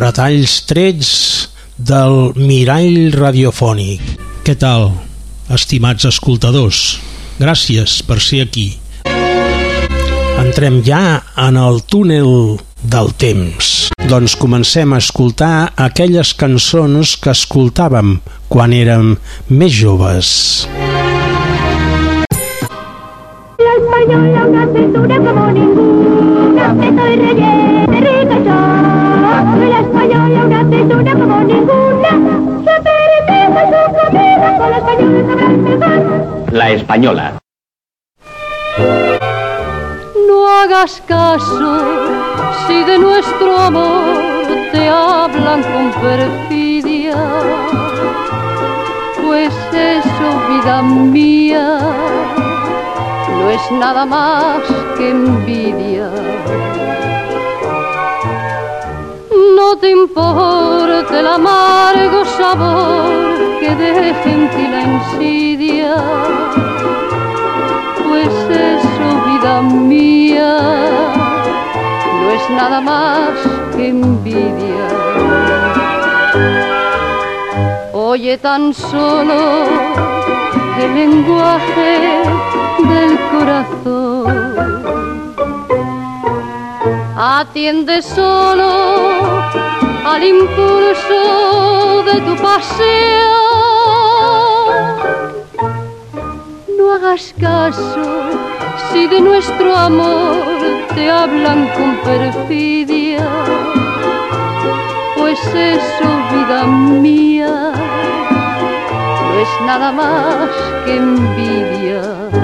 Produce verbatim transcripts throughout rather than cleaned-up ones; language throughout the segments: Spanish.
retalls trets del mirall radiofònic. Què tal, estimats escoltadors? Gràcies per ser aquí. Entrem ja en el túnel del temps. Doncs comencem a escoltar aquelles cançons que escoltàvem quan érem més joves. La española, una cintura como ninguna, estoy rellena de rica ya. La española, una cintura como ninguna, se permite su comida, con la española sabrá empezar. La española. No hagas caso si de nuestro amor te hablan con perfidia, pues eso, vida mía, no es nada más que envidia. No te importe el amargo sabor que deje en ti la insidia, pues eso, vida mía, no es nada más que envidia. Oye tan solo el lenguaje del corazón, atiende solo al impulso de tu pasión. No hagas caso si de nuestro amor te hablan con perfidia, pues eso, vida mía, no es nada más que envidia.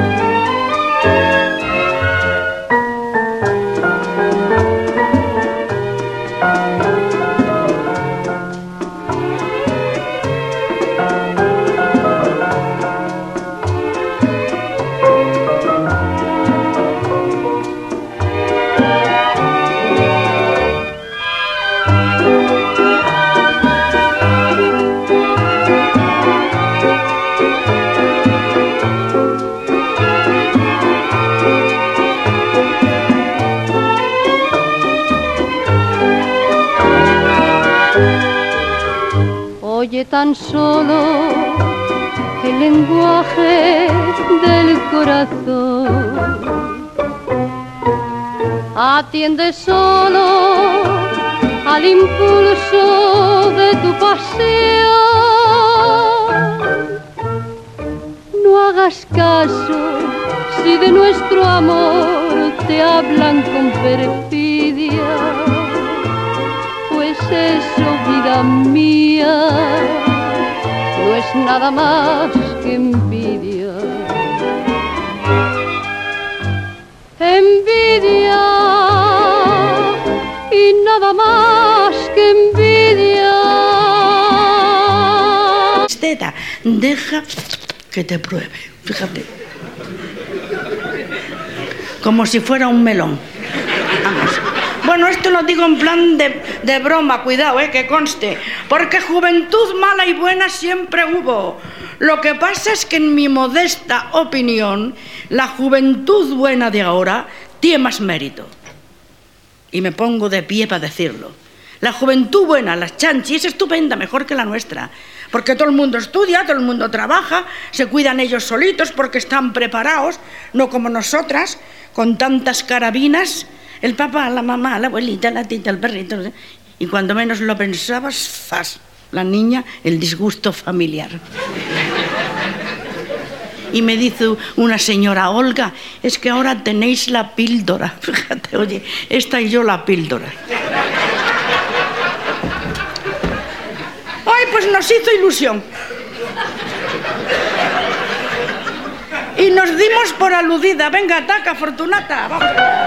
Oye tan solo el lenguaje del corazón, atiende solo al impulso de tu pasión. No hagas caso si de nuestro amor te hablan con perfidia, pues eso, vida mía, no es nada más que envidia. Envidia y nada más que envidia. Esteta, deja que te pruebe, fíjate. Como si fuera un melón. Vamos. Bueno, esto lo digo en plan de, de broma, cuidado, eh, que conste, porque juventud mala y buena siempre hubo. Lo que pasa es que en mi modesta opinión, la juventud buena de ahora tiene más mérito. Y me pongo de pie para decirlo. La juventud buena, las chanchi, es estupenda, mejor que la nuestra. Porque todo el mundo estudia, todo el mundo trabaja, se cuidan ellos solitos porque están preparados, no como nosotras, con tantas carabinas. El papá, la mamá, la abuelita, la tita, el perrito. Y cuando menos lo pensabas, ¡zas! La niña, el disgusto familiar. Y me dice una señora, Olga, es que ahora tenéis la píldora. Fíjate, oye, esta y yo la píldora. Ay, pues nos hizo ilusión. Y nos dimos por aludida. Venga, ataca, Fortunata, vamos.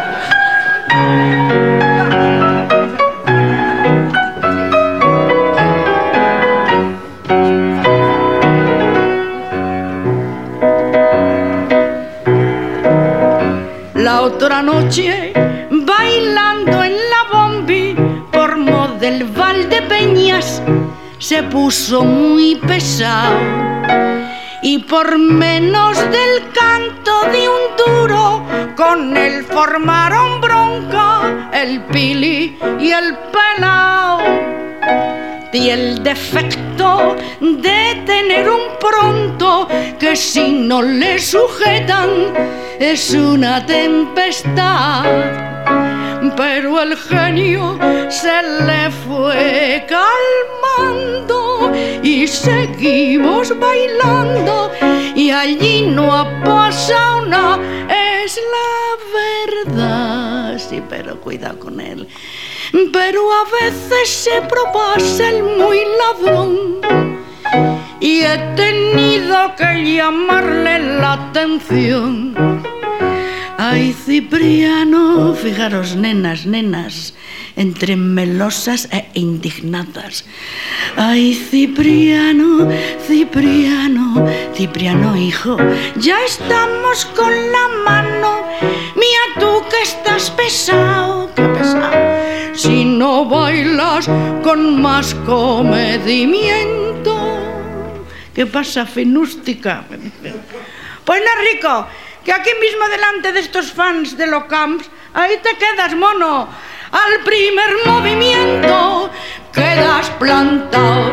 La otra noche, bailando en la bombi, por Mo del Valdepeñas, se puso muy pesado. Y por menos del canto de un duro, con él formaron bronca el Pili y el Pelao. y el defecto de tener un pronto que si no le sujetan es una tempestad. Pero el genio se le fue calmando y seguimos bailando y allí no ha pasado nada, es la verdad. Sí, pero cuidado con él. Pero a veces se propasa el muy ladrón y he tenido que llamarle la atención. Ay, Cipriano, fijaros, nenas, nenas, entre melosas e indignadas. Ay, Cipriano, Cipriano, Cipriano, hijo, ya estamos con la mano. Mira tú que estás pesado, qué pesado. Si no bailas con más comedimiento. ¿Qué pasa, finústica? Pues no, Rico, que aquí mismo delante de estos fans de los camps, ahí te quedas, mono. Al primer movimiento quedas plantado.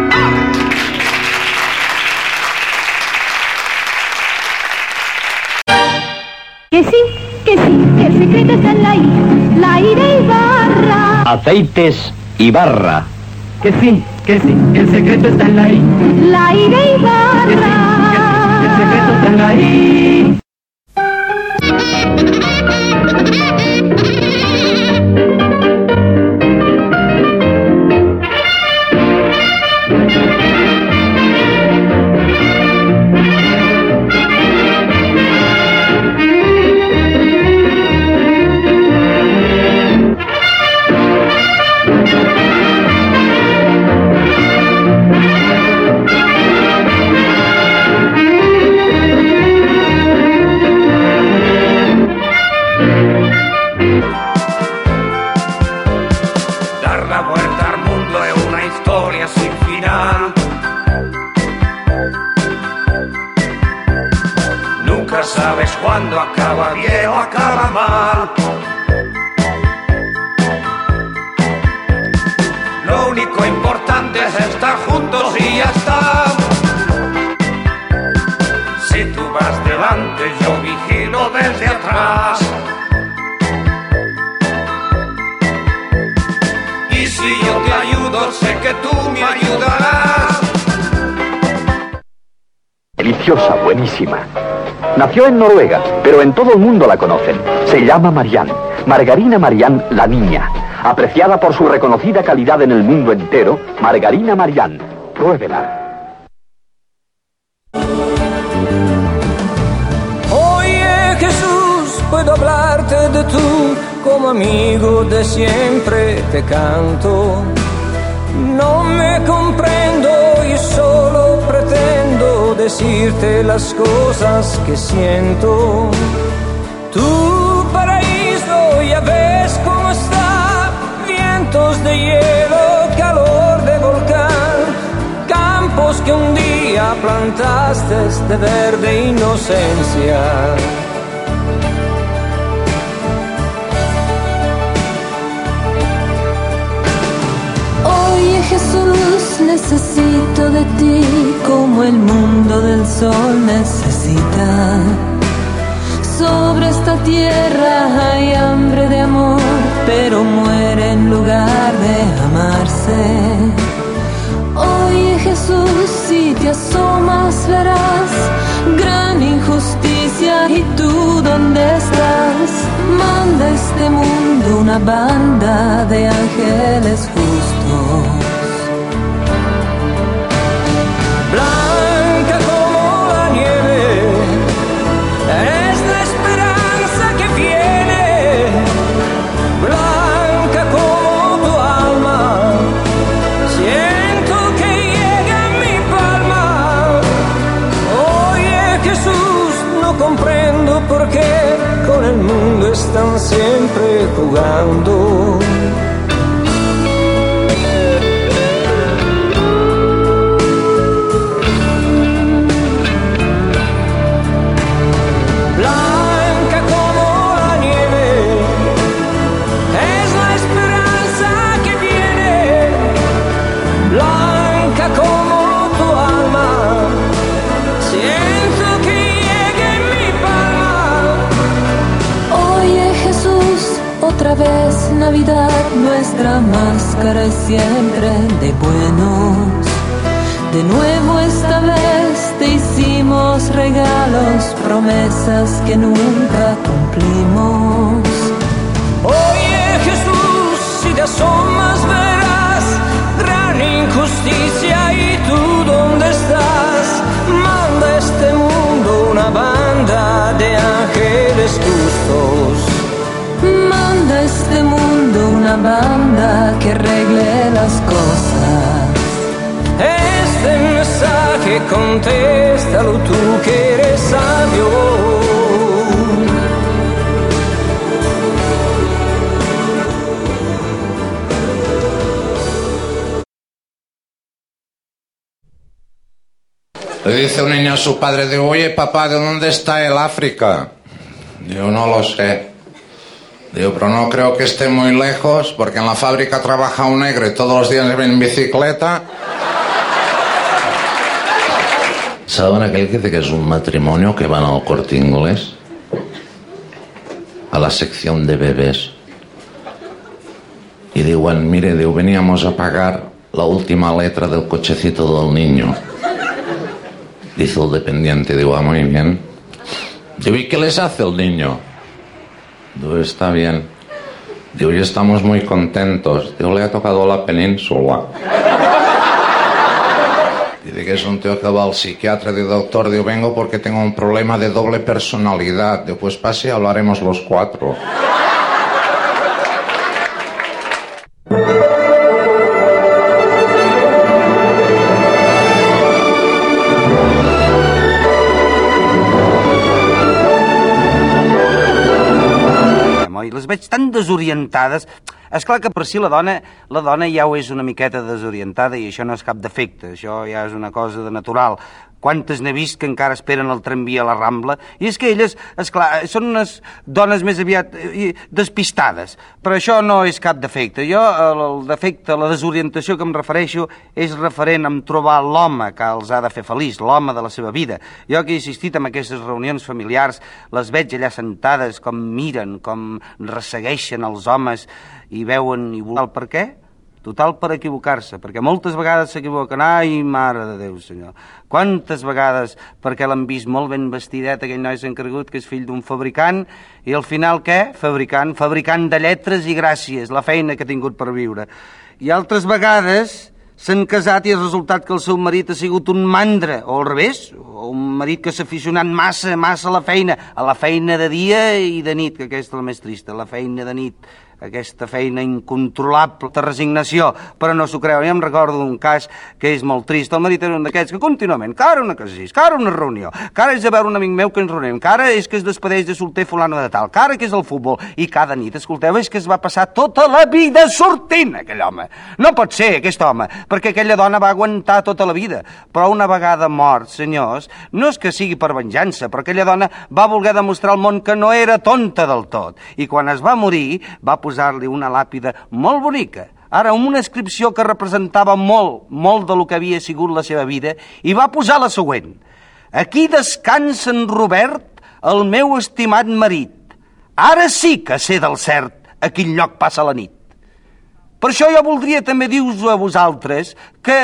Que sí, que sí, que el secreto está en la I, la I de Ibarra. Aceites Ibarra. Que sí, que sí, que el secreto está en la I, la I de Ibarra. Que sí, que sí, que el secreto está en la I. Sabes cuándo acaba bien o acaba mal. Lo único importante es estar juntos y ya está. Si tú vas delante, yo vigilo desde atrás. Y si yo te ayudo, sé que tú me ayudarás. Deliciosa, buenísima. Nació en Noruega, pero en todo el mundo la conocen. Se llama Marianne, Margarina Marianne la niña. Apreciada por su reconocida calidad en el mundo entero, Margarina Marianne. Pruébela. Oye Jesús, puedo hablarte de tú, como amigo de siempre te canto. No me comprendo y solo pretendo decirte las cosas que siento. Tu paraíso ya ves cómo está, vientos de hielo, calor de volcán, campos que un día plantaste de verde inocencia. Oye Jesús, necesito de ti como el mundo del sol necesita. Sobre esta tierra hay hambre de amor, pero muere en lugar de amarse. Oye Jesús, si te asomas verás gran injusticia. ¿Y tú dónde estás? Manda a este mundo una banda de ángeles justos. Blanca como la nieve, es la esperanza que viene. Blanca como tu alma, siento que llega a mi palma. Oye Jesús, no comprendo por qué con el mundo están siempre jugando. otra vez Navidad, nuestra máscara es siempre de buenos. De nuevo esta vez te hicimos regalos, promesas que nunca cumplimos. Oye Jesús, si te asomas verás gran injusticia, y tú dónde estás. Manda a este mundo una banda de ángeles justos. Manda a este mundo una banda que arregle las cosas. Este mensaje contéstalo tú que eres sabio. Le dice un niño a su padre, digo, oye papá, ¿de dónde está el África? Digo, no lo sé. Digo, pero no creo que esté muy lejos, porque en la fábrica trabaja un negro y todos los días viene en bicicleta. ¿Saben aquel que dice que es un matrimonio que van al Corte Inglés? A la sección de bebés. Y digo, bueno, mire, digo, veníamos a pagar la última letra del cochecito del niño. Dice el dependiente, digo, ah, muy bien. Digo, ¿y qué les hace el niño? Digo, está bien. Digo, y estamos muy contentos. Digo, le ha tocado la península. Dice que es un tío que va al psiquiatra, de doctor. Digo, vengo porque tengo un problema de doble personalidad. Digo, pues pase y hablaremos los cuatro. I les veig tan desorientades. És clar que per si la dona, la dona ja ho és una miqueta desorientada, i això no és cap defecte, això ja és una cosa de natural. Quantes n'he vist que encara esperen el tramvia a la Rambla? I és que elles, esclar, són unes dones més aviat despistades, però això no és cap defecte. Jo, el defecte, la desorientació que em refereixo és referent a trobar l'home que els ha de fer feliç, l'home de la seva vida. Jo que he assistit a aquestes reunions familiars, les veig allà sentades, com miren, com ressegueixen els homes i veuen i volen el per què? Total per equivocar-se, perquè moltes vegades s'equivoquen. Ai, mare de Déu, senyor. Quantes vegades perquè l'han vist molt ben vestidet, aquell noi s'han cregut que és fill d'un fabricant, i al final què? Fabricant, fabricant de lletres i gràcies, la feina que ha tingut per viure. I altres vegades s'han casat i ha resultat que el seu marit ha sigut un mandra, o al revés, o un marit que s'ha aficionat massa, massa a la feina, a la feina de dia i de nit, que aquesta és la més trista, la feina de nit. Aquesta feina incontrolable de resignació, però no s'ho creu. Jo em recordo d'un cas que és molt trist. El marit era un d'aquests que contínuament, que ara una casís, que ara una reunió, que ara és a veure un amic meu que ens reunim, que ara és que es despedeix de solter fulano de tal, que ara que és el futbol, i cada nit, escolteu, és que es va passar tota la vida sortint aquell home. No pot ser aquest home, perquè aquella dona va aguantar tota la vida, però una vegada mort, senyors, no és que sigui per venjança, però aquella dona va voler demostrar al món que no era tonta del tot, i quan es va morir va posar-li una làpida molt bonica, ara amb una inscripció que representava molt, molt de lo que havia sigut la seva vida, i va posar la següent: aquí descansa en Robert, el meu estimat marit. Ara sí que sé del cert a quin lloc passa la nit. Per això jo voldria també dir-vos a vosaltres que...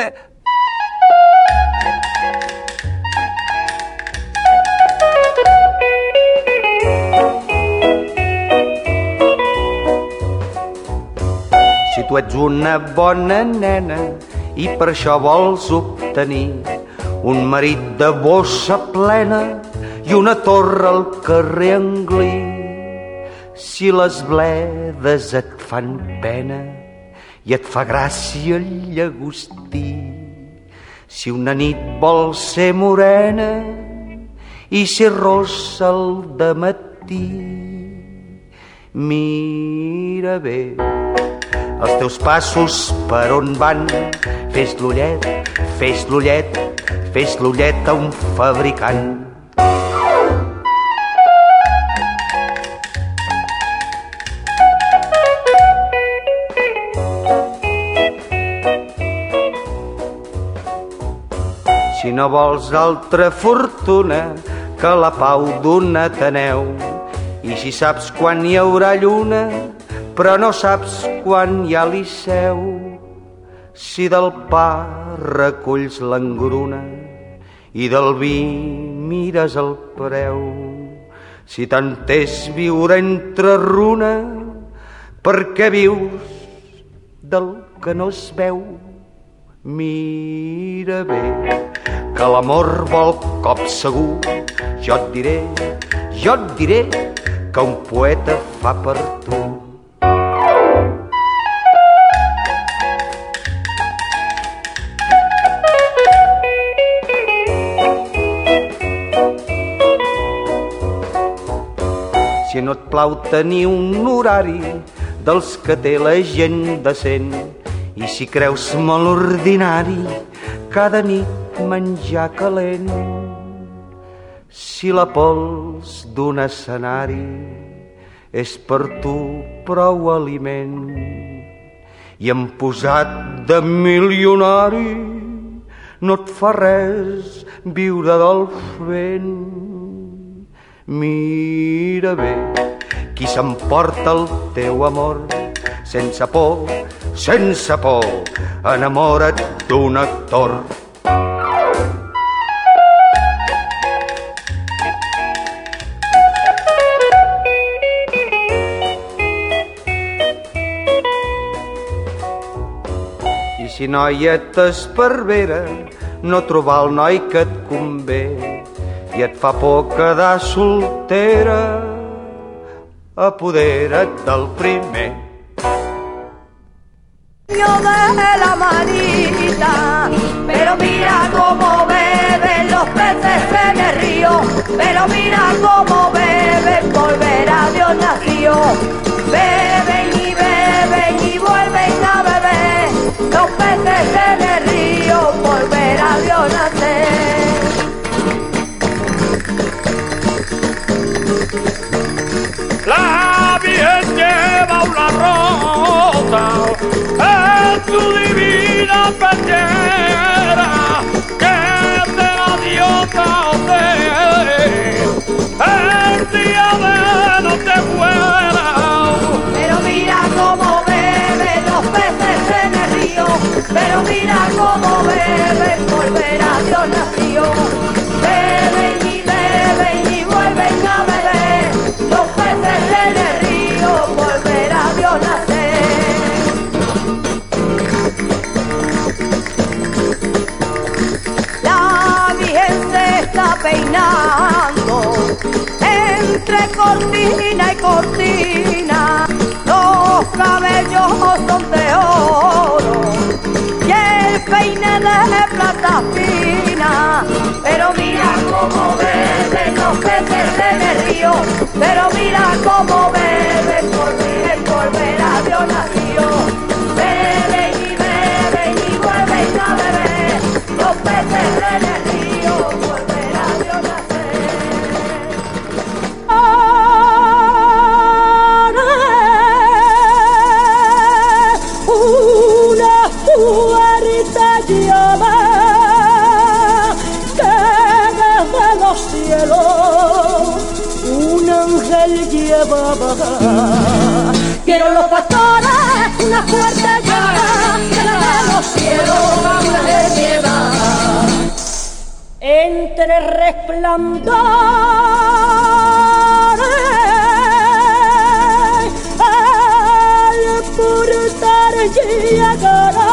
Si tu ets una bona nena i per això vols obtenir un marit de bossa plena i una torre al carrer Anglí, si les bledes et fan pena i et fa gràcia el llagostí, si una nit vols ser morena i ser rossa al dematí, mira bé els teus passos per on van, fes l'ullet, fes l'ullet, fes l'ullet a un fabricant. Si no vols altra fortuna que la pau d'un Ateneu, i si saps quan hi haurà lluna, però no saps quan hi ha liceu, si del pa reculls l'engruna i del vi mires el preu. Si t'entès viure entre runa, perquè vius del que no es veu. Mira bé, que l'amor vol cop segur. Jo et diré, jo et diré que un poeta fa per tu. Si no et plau tenir un horari dels que té la gent decent, i si creus molt ordinari cada nit menjar calent, si la pols d'un escenari és per tu prou aliment i en posat de milionari no et fa res viure del fent. Mira bé, qui s'emporta el teu amor sense por, sense por, enamora't d'un actor. I si noia t'esparvera no trobar el noi que et convé i et fa por quedar soltera, apodera't del primer. De la manita, pero mira cómo beben los peces en el río, pero mira cómo beben, volverá Dios nació. Beben y beben y vuelven a beber, los peces en el río, volverá Dios nacer. La Virgen lleva una rosa en su divina pechera, que te la diosa el día de Nochebuena. Pero mira cómo beben los peces en el río, pero mira cómo beben, volverá Dios nació. Beben y beben y vuelven a beber, los peces en el río, volverá Dios nacer. La Virgen se está peinando entre cortina y cortina, los cabellos son de oro y el peine de plata fina. Pero mira cómo beben los peces en el río, pero mira cómo beben, volver, volverá Dios nació. Beben y beben y vuelven a beber, los peces en el río, volverá Dios nacer. Una fuerte llama cielo, un ángel llevaba. Quiero los pastores, una fuerte llama que de los cielos un ángel lleva. Entre resplandores al portar llegará,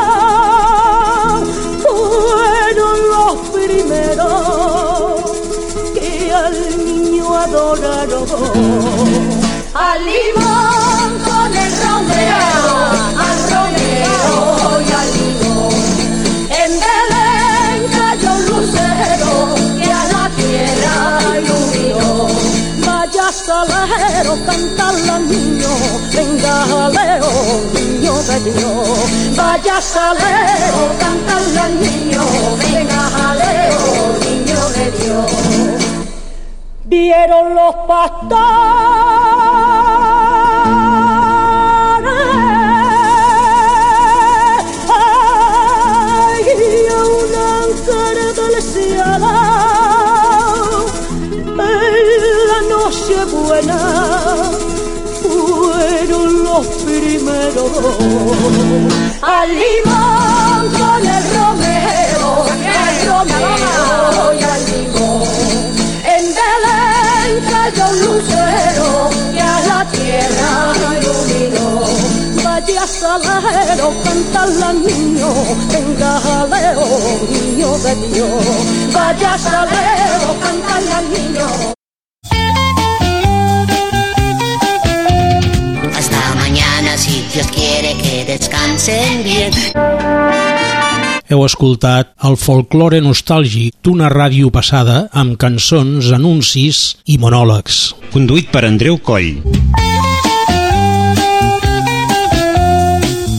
fueron los primeros al niño adoraron. Al limón con el romero, al romero y al limón. En Belén cayó un lucero que a la tierra iluminó. Vaya salero, cantan los niños, venga jaleo, niño de Dios. Vaya salero, cantan los niños, venga jaleo, niño de Dios. Vieron los pastores ay, un ángel del cielo en la noche buena, fueron los los primeros dos. Al limón con el romero, el romero y al limón. En Belén cayó un lucero que a la tierra iluminó. Vaya salero, cantan al niño, venga jaleo, niño de Dios. Vaya salero, cantan al niño. Hasta mañana, si Dios quiere que descansen bien. Heu escoltat el folklore nostàlgic d'una ràdio passada amb cançons, anuncis i monòlegs. Conduït per Andreu Coll.